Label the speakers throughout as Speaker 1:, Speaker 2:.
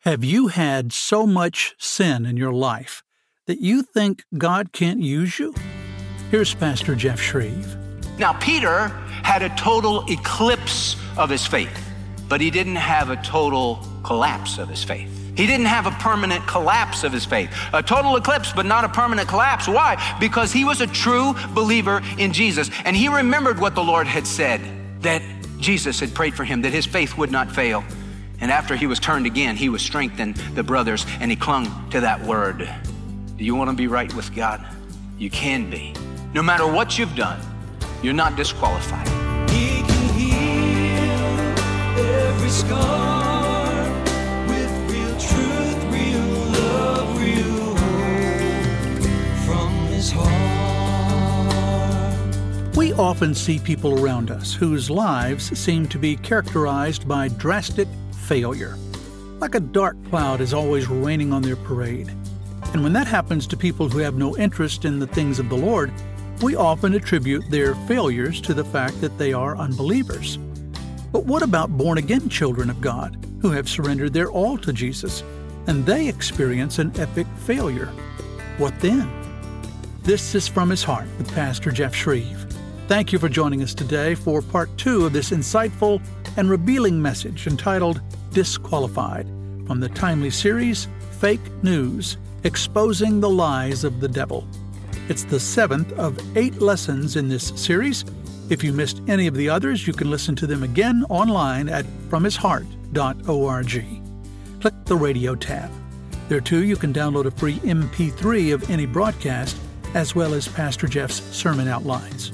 Speaker 1: Have you had so much sin in your life that you think God can't use you? Here's Pastor Jeff Shreve.
Speaker 2: Now, Peter had a total eclipse of his faith, but he didn't have a total collapse of his faith. He didn't have a permanent collapse of his faith. A total eclipse, but not a permanent collapse. Why? Because he was a true believer in Jesus, and he remembered what the Lord had said, that Jesus had prayed for him, that his faith would not fail. And after he was turned again, he was strengthened, the brothers, and he clung to that word. Do you want to be right with God? You can be. No matter what you've done, you're not disqualified.
Speaker 3: He can heal every scar with real truth, real love, real hope from his heart.
Speaker 1: We often see people around us whose lives seem to be characterized by drastic failure. Like a dark cloud is always raining on their parade. And when that happens to people who have no interest in the things of the Lord, we often attribute their failures to the fact that they are unbelievers. But what about born-again children of God who have surrendered their all to Jesus, and they experience an epic failure? What then? This is From His Heart with Pastor Jeff Shreve. Thank you for joining us today for part 2 of this insightful and revealing message entitled Disqualified, from the timely series Fake News, Exposing the Lies of the Devil. It's the 7th of 8 lessons in this series. If you missed any of the others, you can listen to them again online at fromhisheart.org. Click the radio tab. There too you can download a free MP3 of any broadcast, as well as Pastor Jeff's sermon outlines.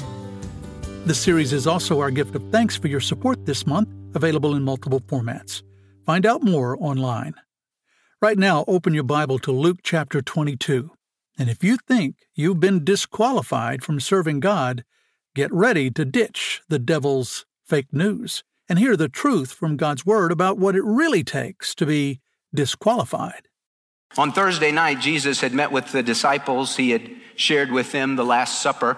Speaker 1: The series is also our gift of thanks for your support this month, available in multiple formats. Find out more online. Right now, open your Bible to Luke chapter 22. And if you think you've been disqualified from serving God, get ready to ditch the devil's fake news and hear the truth from God's Word about what it really takes to be disqualified.
Speaker 2: On Thursday night, Jesus had met with the disciples. He had shared with them the Last Supper.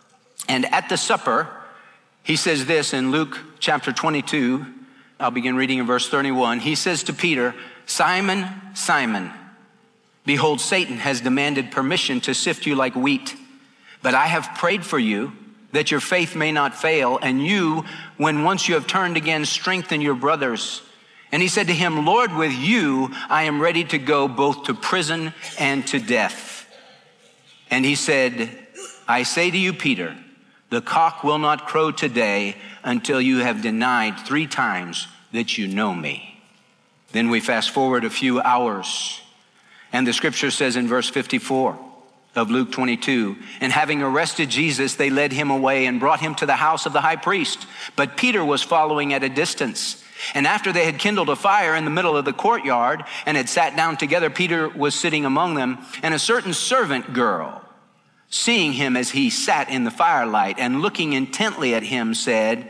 Speaker 2: And at the supper, he says this in Luke chapter 22. I'll begin reading in verse 31. He says to Peter, "Simon, Simon, behold, Satan has demanded permission to sift you like wheat. But I have prayed for you that your faith may not fail, and you, when once you have turned again, strengthen your brothers." And he said to him, "Lord, with you I am ready to go both to prison and to death." And he said, "I say to you, Peter, the cock will not crow today until you have denied 3 times that you know me." Then we fast forward a few hours, and the scripture says in verse 54 of Luke 22, "And having arrested Jesus, they led him away and brought him to the house of the high priest. But Peter was following at a distance. And after they had kindled a fire in the middle of the courtyard and had sat down together, Peter was sitting among them, and a certain servant girl, seeing him as he sat in the firelight and looking intently at him, said,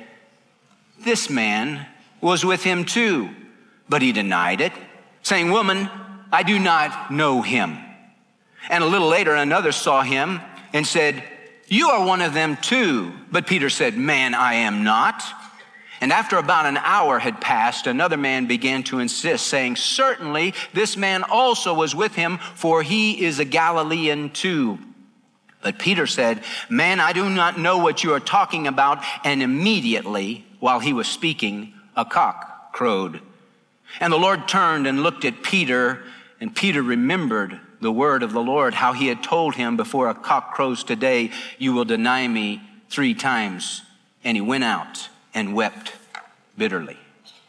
Speaker 2: 'This man was with him too.' But he denied it, saying, 'Woman, I do not know him.' And a little later, another saw him and said, 'You are one of them too.' But Peter said, 'Man, I am not.' And after about an hour had passed, another man began to insist, saying, 'Certainly this man also was with him, for he is a Galilean too.' But Peter said, 'Man, I do not know what you are talking about.' And immediately, while he was speaking, a cock crowed. And the Lord turned and looked at Peter, and Peter remembered the word of the Lord, how he had told him, 'Before a cock crows today, you will deny me 3 times.' And he went out and wept bitterly."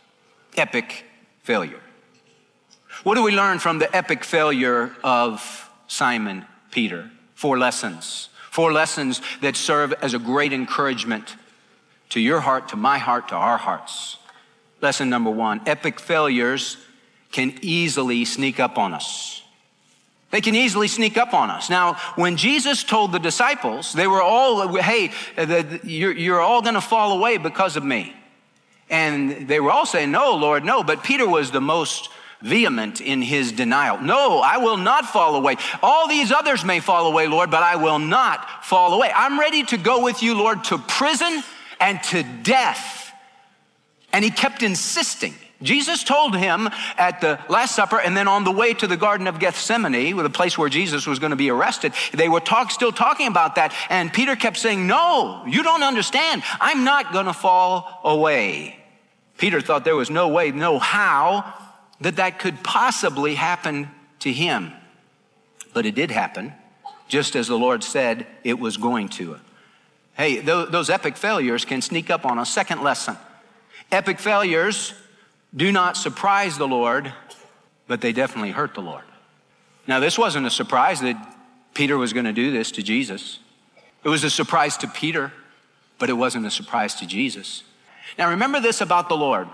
Speaker 2: Epic failure. What do we learn from the epic failure of Simon Peter? 4 lessons. 4 lessons that serve as a great encouragement to your heart, to my heart, to our hearts. Lesson number 1, epic failures can easily sneak up on us. They can easily sneak up on us. Now, when Jesus told the disciples, they were all, "Hey, you're all going to fall away because of me." And they were all saying, "No, Lord, no." But Peter was the most vehement in his denial. "No, I will not fall away. All these others may fall away, Lord, but I will not fall away. I'm ready to go with you, Lord, to prison and to death." And he kept insisting. Jesus told him at the Last Supper, and then on the way to the Garden of Gethsemane, the place where Jesus was going to be arrested, they were still talking about that. And Peter kept saying, no, you don't understand. I'm not going to fall away. Peter thought there was no way, no how that could possibly happen to him. But it did happen, just as the Lord said it was going to. Hey, those epic failures can sneak up on us. Second lesson. Epic failures do not surprise the Lord, but they definitely hurt the Lord. Now, this wasn't a surprise that Peter was going to do this to Jesus. It was a surprise to Peter, but it wasn't a surprise to Jesus. Now, remember this about the Lord.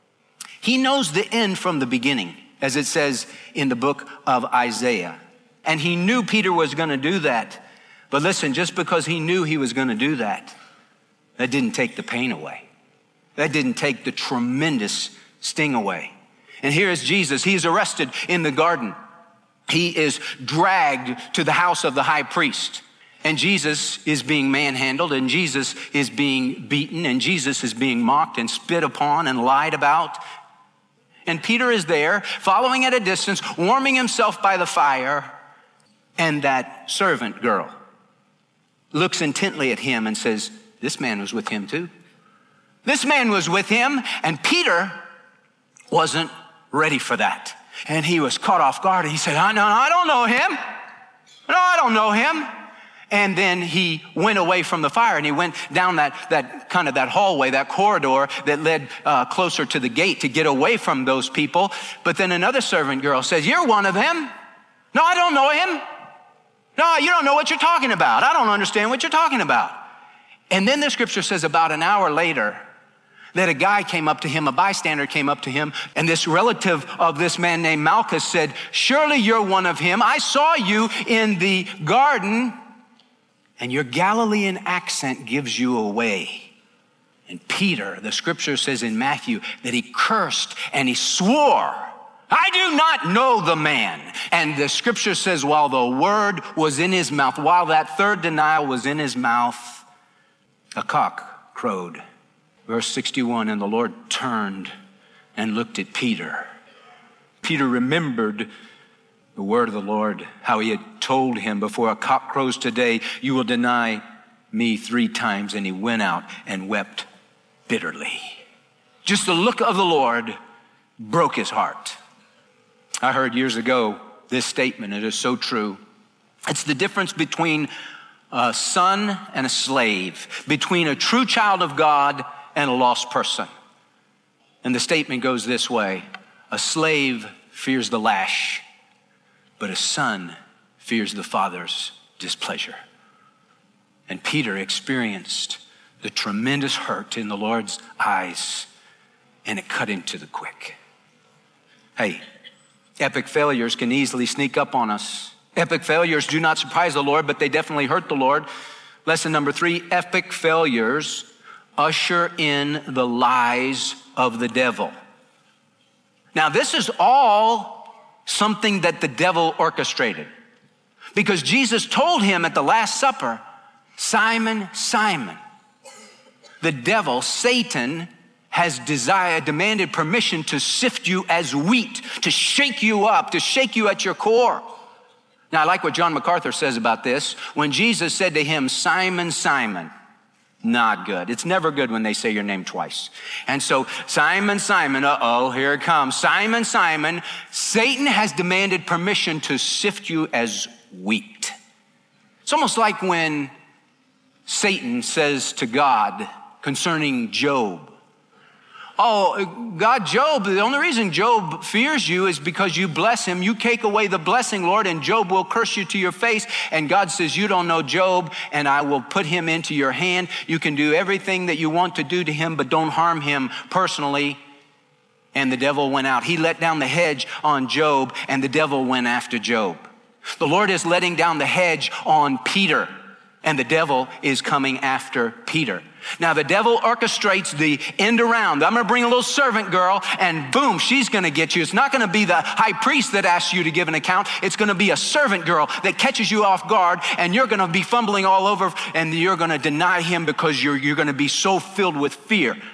Speaker 2: He knows the end from the beginning, as it says in the book of Isaiah. And he knew Peter was going to do that. But listen, just because he knew he was going to do that, that didn't take the pain away. That didn't take the tremendous sting away. And here is Jesus. He's arrested in the garden. He is dragged to the house of the high priest. And Jesus is being manhandled, and Jesus is being beaten, and Jesus is being mocked and spit upon and lied about. And Peter is there, following at a distance, warming himself by the fire. And that servant girl looks intently at him and says, this man was with him too. This man was with him, and Peter wasn't ready for that. And he was caught off guard. And he said, I don't know him. No, I don't know him. And then he went away from the fire, and he went down that hallway, that corridor that led closer to the gate to get away from those people. But then another servant girl says, you're one of them. No, I don't know him. No, you don't know what you're talking about. I don't understand what you're talking about. And then the scripture says about an hour later, that a guy came up to him, a bystander came up to him, and this relative of this man named Malchus said, surely you're one of him. I saw you in the garden, and your Galilean accent gives you away. And Peter, the scripture says in Matthew, that he cursed and he swore, I do not know the man. And the scripture says while the word was in his mouth, while that third denial was in his mouth, a cock crowed. Verse 61, and the Lord turned and looked at Peter. Peter remembered the word of the Lord, how he had told him, before a cock crows today, you will deny me 3 times. And he went out and wept bitterly. Just the look of the Lord broke his heart. I heard years ago this statement. It is so true. It's the difference between a son and a slave, between a true child of God and a lost person. And the statement goes this way: a slave fears the lash, but a son fears the father's displeasure. And Peter experienced the tremendous hurt in the Lord's eyes, and it cut him to the quick. Hey, epic failures can easily sneak up on us. Epic failures do not surprise the Lord, but they definitely hurt the Lord. Lesson number 3, epic failures usher in the lies of the devil. Now, this is all something that the devil orchestrated, because Jesus told him at the Last Supper, Simon, Simon, the devil, Satan, has demanded permission to sift you as wheat, to shake you up, to shake you at your core. Now, I like what John MacArthur says about this. When Jesus said to him, Simon, Simon, not good. It's never good when they say your name twice. And so, Simon, Simon, here it comes. Simon, Simon, Satan has demanded permission to sift you as wheat. It's almost like when Satan says to God concerning Job, oh, God, Job, the only reason Job fears you is because you bless him. You take away the blessing, Lord, and Job will curse you to your face. And God says, you don't know Job, and I will put him into your hand. You can do everything that you want to do to him, but don't harm him personally. And the devil went out. He let down the hedge on Job, and the devil went after Job. The Lord is letting down the hedge on Peter, and the devil is coming after Peter. Now, the devil orchestrates the end around. I'm going to bring a little servant girl, and boom, she's going to get you. It's not going to be the high priest that asks you to give an account. It's going to be a servant girl that catches you off guard, and you're going to be fumbling all over, and you're going to deny him because you're going to be so filled with fear.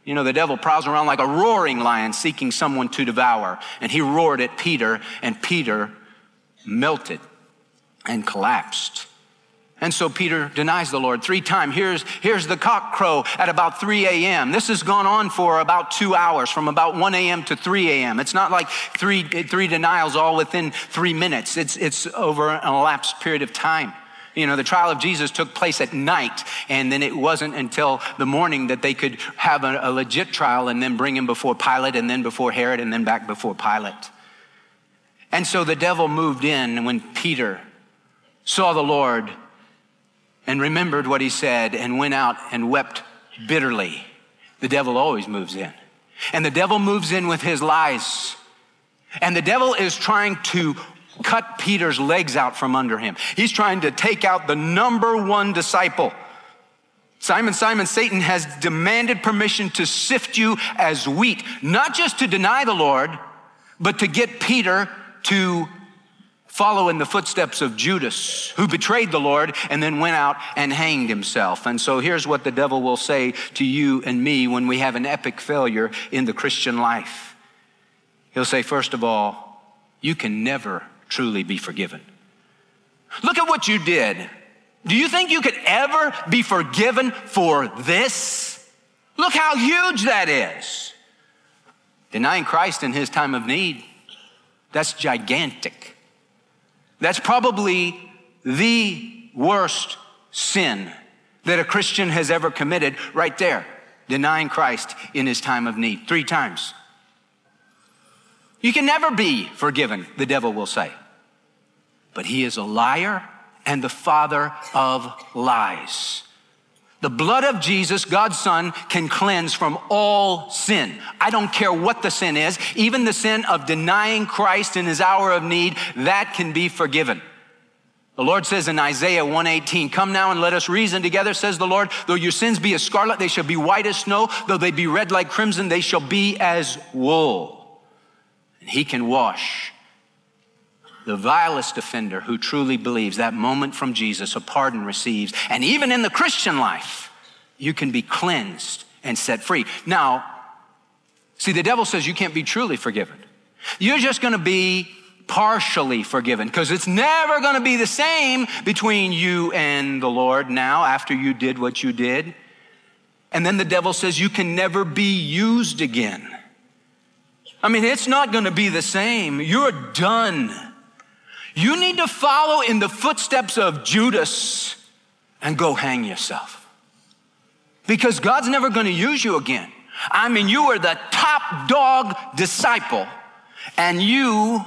Speaker 2: You know, the devil prowls around like a roaring lion seeking someone to devour. And he roared at Peter, and Peter melted and collapsed. And so Peter denies the Lord 3 times. Here's the cock crow at about 3 a.m. This has gone on for about 2 hours, from about 1 a.m. to 3 a.m. It's not like three denials all within 3 minutes. It's over an elapsed period of time. You know, the trial of Jesus took place at night, and then it wasn't until the morning that they could have a legit trial and then bring him before Pilate, and then before Herod, and then back before Pilate. And so the devil moved in when Peter saw the Lord and remembered what he said and went out and wept bitterly. The devil always moves in. And the devil moves in with his lies. And the devil is trying to cut Peter's legs out from under him. He's trying to take out the number 1 disciple. Simon, Simon, Satan has demanded permission to sift you as wheat, not just to deny the Lord, but to get Peter to follow in the footsteps of Judas, who betrayed the Lord and then went out and hanged himself. And so here's what the devil will say to you and me when we have an epic failure in the Christian life. He'll say, first of all, you can never truly be forgiven. Look at what you did. Do you think you could ever be forgiven for this? Look how huge that is. Denying Christ in his time of need, that's gigantic. That's probably the worst sin that a Christian has ever committed right there, denying Christ in his time of need 3 times. You can never be forgiven, the devil will say. But he is a liar and the father of lies. The blood of Jesus, God's Son, can cleanse from all sin. I don't care what the sin is, even the sin of denying Christ in his hour of need, that can be forgiven. The Lord says in Isaiah 1:18, come now and let us reason together, says the Lord. Though your sins be as scarlet, they shall be white as snow. Though they be red like crimson, they shall be as wool. And he can wash the vilest offender who truly believes that moment from Jesus, a pardon receives. And even in the Christian life, you can be cleansed and set free. Now, see, the devil says you can't be truly forgiven. You're just going to be partially forgiven, because it's never going to be the same between you and the Lord now after you did what you did. And then the devil says you can never be used again. I mean, it's not going to be the same. You're done. You need to follow in the footsteps of Judas and go hang yourself, because God's never going to use you again. I mean, you were the top dog disciple, and you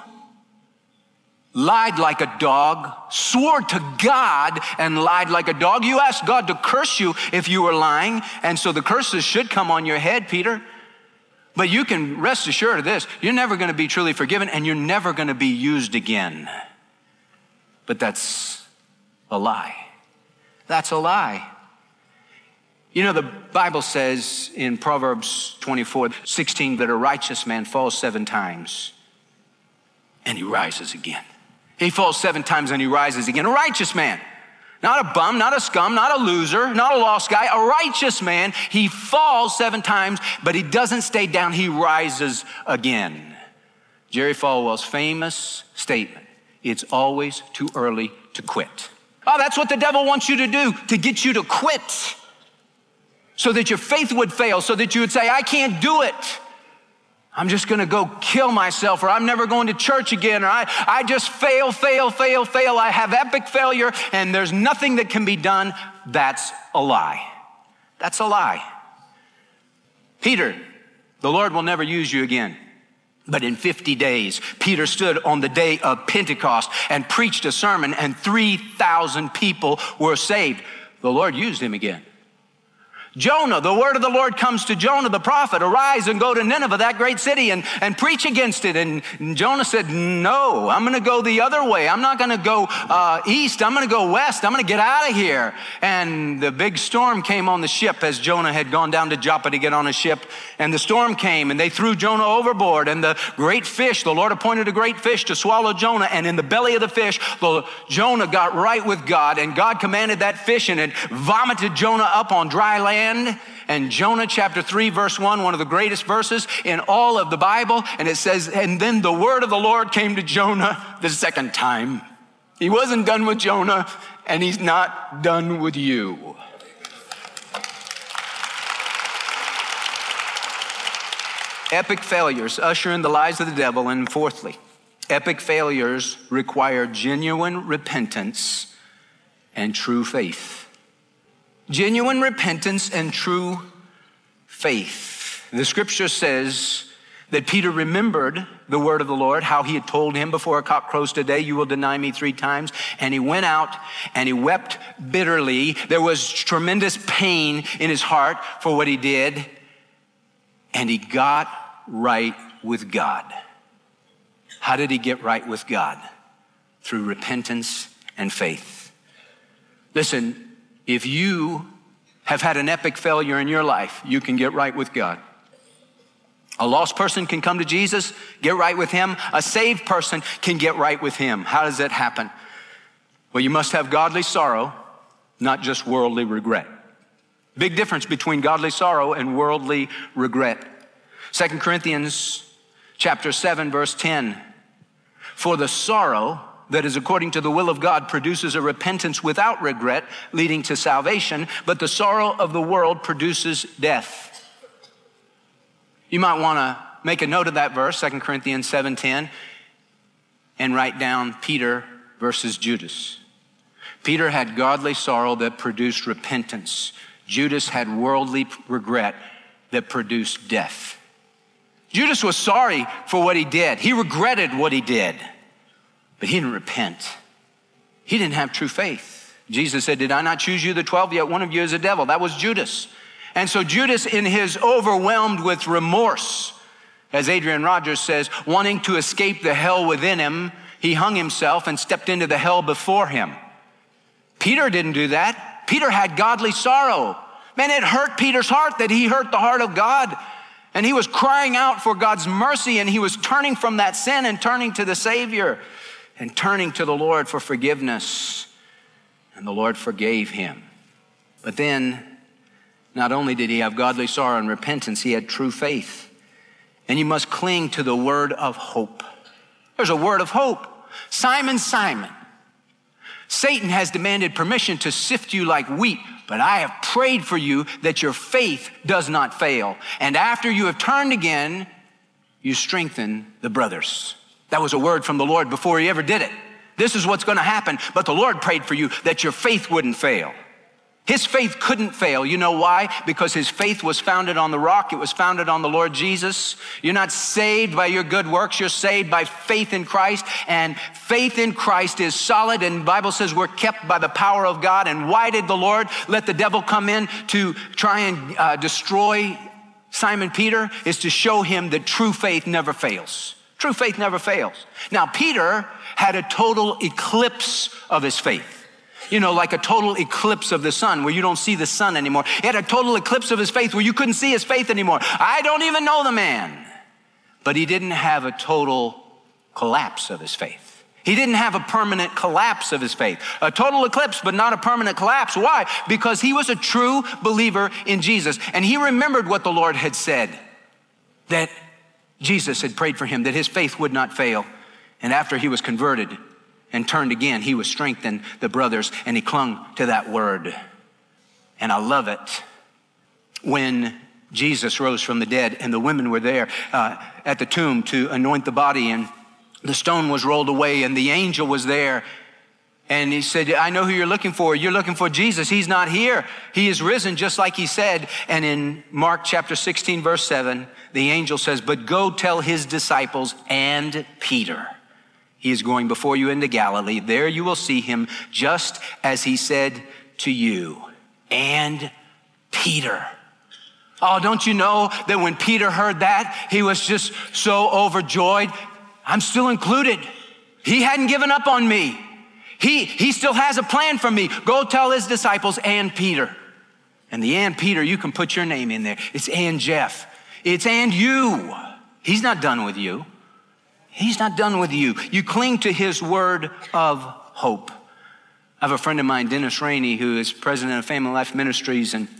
Speaker 2: lied like a dog, swore to God and lied like a dog. You asked God to curse you if you were lying, and so the curses should come on your head, Peter. But you can rest assured of this: you're never going to be truly forgiven, and you're never going to be used again. But that's a lie. That's a lie. You know, the Bible says in Proverbs 24:16 that a righteous man falls 7 times and he rises again. He falls 7 times and he rises again. A righteous man, not a bum, not a scum, not a loser, not a lost guy. A righteous man, he falls 7 times, but he doesn't stay down. He rises again. Jerry Falwell's famous statement: it's always too early to quit. Oh, that's what the devil wants you to do, to get you to quit, so that your faith would fail, so that you would say, I can't do it. I'm just going to go kill myself, or I'm never going to church again, or I just fail. I have epic failure, and there's nothing that can be done. That's a lie. That's a lie. Peter, the Lord will never use you again. But in 50 days, Peter stood on the day of Pentecost and preached a sermon, and 3,000 people were saved. The Lord used him again. Jonah, the word of the Lord comes to Jonah the prophet: arise and go to Nineveh, that great city, and preach against it. And Jonah said, no, I'm going to go the other way. I'm not going to go east. I'm going to go west. I'm going to get out of here. And the big storm came on the ship as Jonah had gone down to Joppa to get on a ship. And the storm came, and they threw Jonah overboard. And the great fish, the Lord appointed a great fish to swallow Jonah. And in the belly of the fish, Jonah got right with God. And God commanded that fish, and it vomited Jonah up on dry land. land. And Jonah chapter 3, verse 1, one of the greatest verses in all of the Bible. And it says, and then the word of the Lord came to Jonah the second time. He wasn't done with Jonah, and he's not done with you. Epic failures usher in the lies of the devil. And fourthly, epic failures require genuine repentance and true faith. Genuine repentance and true faith. The scripture says that Peter remembered the word of the Lord, how he had told him before a cock crows today, you will deny me 3 times. And he went out and he wept bitterly. There was tremendous pain in his heart for what he did. And he got right with God. How did he get right with God? Through repentance and faith. Listen, if you have had an epic failure in your life, you can get right with God. A lost person can come to Jesus, get right with him. A saved person can get right with him. How does that happen? Well, you must have godly sorrow, not just worldly regret. Big difference between godly sorrow and worldly regret. 2 Corinthians chapter 7, verse 10. For the sorrow that is according to the will of God produces a repentance without regret, leading to salvation, but the sorrow of the world produces death. You might want to make a note of that verse, 2 Corinthians 7:10, and write down Peter versus Judas. Peter had godly sorrow that produced repentance. Judas had worldly regret that produced death. Judas was sorry for what he did. He regretted what he did, but he didn't repent. He didn't have true faith. Jesus said, did I not choose you, the 12? Yet one of you is a devil. That was Judas. And so Judas, in his overwhelmed with remorse, as Adrian Rogers says, wanting to escape the hell within him, he hung himself and stepped into the hell before him. Peter didn't do that. Peter had godly sorrow. Man, it hurt Peter's heart that he hurt the heart of God. And he was crying out for God's mercy, and he was turning from that sin and turning to the Savior and turning to the Lord for forgiveness. And the Lord forgave him. But then, not only did he have godly sorrow and repentance, he had true faith. And you must cling to the word of hope. There's a word of hope. Simon, Simon, Satan has demanded permission to sift you like wheat, but I have prayed for you that your faith does not fail. And after you have turned again, you strengthen the brothers. That was a word from the Lord before he ever did it. This is what's going to happen, but the Lord prayed for you that your faith wouldn't fail. His faith couldn't fail. You know why? Because his faith was founded on the rock. It was founded on the Lord Jesus. You're not saved by your good works. You're saved by faith in Christ. And faith in Christ is solid. And the Bible says we're kept by the power of God. And why did the Lord let the devil come in to try and destroy Simon Peter? Is to show him that true faith never fails. True faith never fails. Now, Peter had a total eclipse of his faith. You know, like a total eclipse of the sun where you don't see the sun anymore. He had a total eclipse of his faith where you couldn't see his faith anymore. I don't even know the man. But he didn't have a total collapse of his faith. He didn't have a permanent collapse of his faith. A total eclipse, but not a permanent collapse. Why? Because he was a true believer in Jesus. And he remembered what the Lord had said, that Jesus had prayed for him, that his faith would not fail. And after he was converted and turned again, he was strengthened, the brothers, and he clung to that word. And I love it when Jesus rose from the dead and the women were there at the tomb to anoint the body, and the stone was rolled away and the angel was there. And he said, I know who you're looking for. You're looking for Jesus. He's not here. He is risen just like he said. And in Mark chapter 16, verse 7, the angel says, but go tell his disciples and Peter, he is going before you into Galilee. There you will see him just as he said to you. And Peter. Oh, don't you know that when Peter heard that, he was just so overjoyed? I'm still included. He hadn't given up on me. He still has a plan for me. Go tell his disciples and Peter. And the and Peter, you can put your name in there. It's and Jeff. It's and you. He's not done with you. He's not done with you. You cling to his word of hope. I have a friend of mine, Dennis Rainey, who is president of Family Life Ministries, and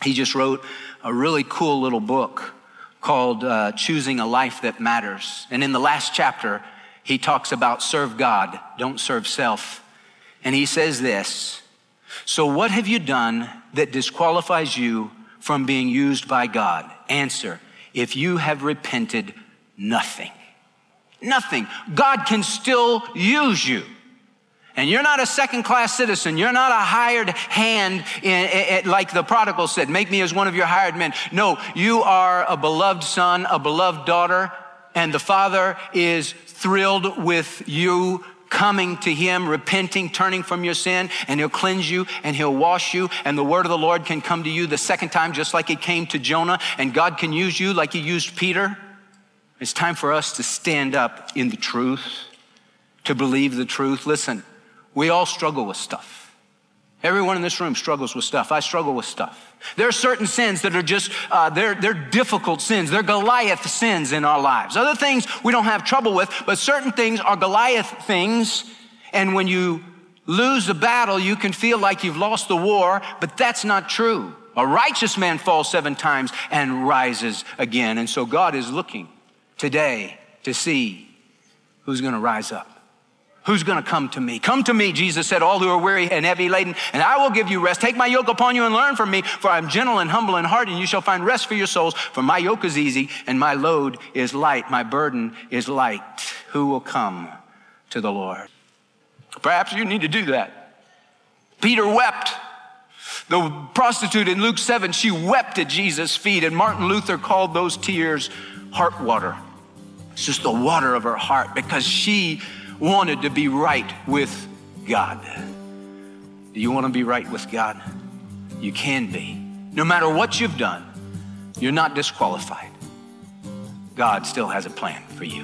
Speaker 2: He just wrote a really cool little book called Choosing a Life That Matters. And in the last chapter, he talks about serve God, don't serve self. And he says this, so what have you done that disqualifies you from being used by God? Answer, if you have repented, nothing. Nothing. God can still use you. And you're not a second-class citizen. You're not a hired hand, like the prodigal said, make me as one of your hired men. No, you are a beloved son, a beloved daughter, and the Father is thrilled with you coming to him, repenting, turning from your sin, and he'll cleanse you and he'll wash you, and the word of the Lord can come to you the second time just like it came to Jonah, and God can use you like he used Peter. It's time for us to stand up in the truth, to believe the truth. Listen, we all struggle with stuff. Everyone in this room struggles with stuff. I struggle with stuff. There are certain sins that are just, they're difficult sins. They're Goliath sins in our lives. Other things we don't have trouble with, but certain things are Goliath things. And when you lose a battle, you can feel like you've lost the war, but that's not true. A righteous man falls 7 times and rises again. And so God is looking today to see who's going to rise up. Who's going to come to me? Come to me, Jesus said, all who are weary and heavy laden, and I will give you rest. Take my yoke upon you and learn from me, for I am gentle and humble in heart, and you shall find rest for your souls. For my yoke is easy and my load is light. My burden is light. Who will come to the Lord? Perhaps you need to do that. Peter wept. The prostitute in Luke 7, she wept at Jesus' feet, and Martin Luther called those tears heart water. It's just the water of her heart because she wanted to be right with God. Do you want to be right with God? You can be. No matter what you've done, you're not disqualified. God still has a plan for you.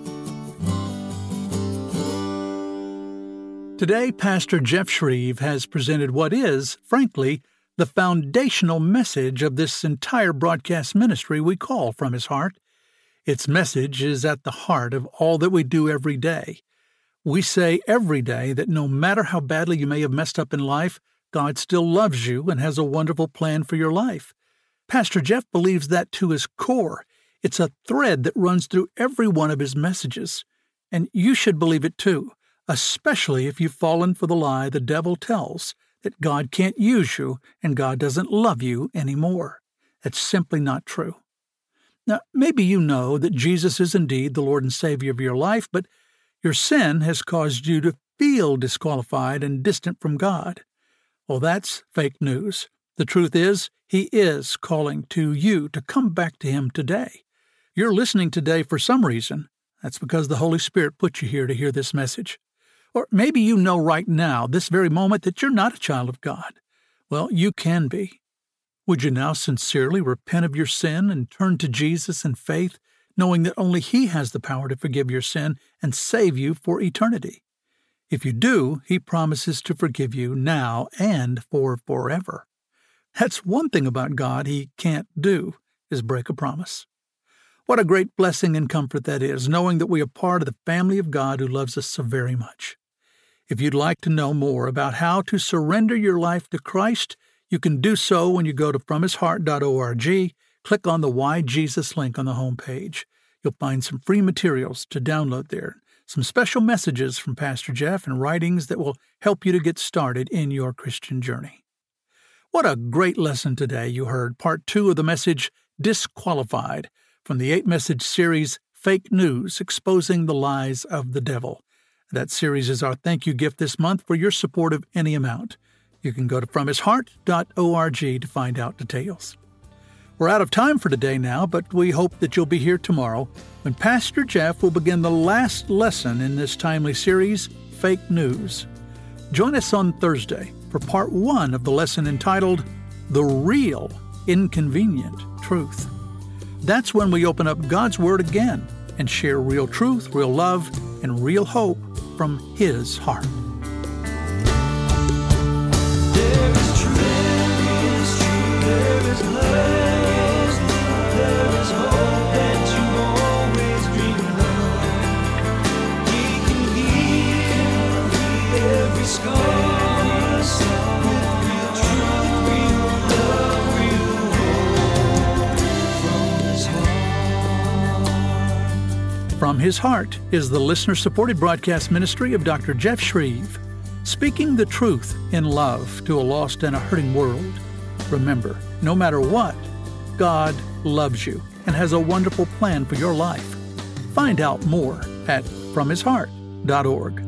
Speaker 1: Today, Pastor Jeff Shreve has presented what is, frankly, the foundational message of this entire broadcast ministry we call From His Heart. Its message is at the heart of all that we do every day. We say every day that no matter how badly you may have messed up in life, God still loves you and has a wonderful plan for your life. Pastor Jeff believes that to his core. It's a thread that runs through every one of his messages. And you should believe it too, especially if you've fallen for the lie the devil tells that God can't use you and God doesn't love you anymore. That's simply not true. Now, maybe you know that Jesus is indeed the Lord and Savior of your life, but your sin has caused you to feel disqualified and distant from God. Well, that's fake news. The truth is, He is calling to you to come back to Him today. You're listening today for some reason. That's because the Holy Spirit put you here to hear this message. Or maybe you know right now, this very moment, that you're not a child of God. Well, you can be. Would you now sincerely repent of your sin and turn to Jesus in faith, knowing that only He has the power to forgive your sin and save you for eternity? If you do, He promises to forgive you now and for forever. That's one thing about God He can't do, is break a promise. What a great blessing and comfort that is, knowing that we are part of the family of God who loves us so very much. If you'd like to know more about how to surrender your life to Christ, you can do so when you go to FromHisHeart.org. Click on the Why Jesus link on the home page. You'll find some free materials to download there, some special messages from Pastor Jeff and writings that will help you to get started in your Christian journey. What a great lesson today you heard, part 2 of the message, Disqualified, from the 8-message series, Fake News, Exposing the Lies of the Devil. That series is our thank you gift this month for your support of any amount. You can go to FromHisHeart.org to find out details. We're out of time for today now, but we hope that you'll be here tomorrow when Pastor Jeff will begin the last lesson in this timely series, Fake News. Join us on Thursday for part 1 of the lesson entitled, The Real Inconvenient Truth. That's when we open up God's Word again and share real truth, real love, and real hope from His heart.
Speaker 3: There is truth, there is love, there is hope that you always dreamed of. He can heal every scar with real truth, real love, real
Speaker 1: His Heart is the listener-supported broadcast ministry of Dr. Jeff Shreve, speaking the truth in love to a lost and a hurting world. Remember, no matter what, God loves you and has a wonderful plan for your life. Find out more at FromHisHeart.org.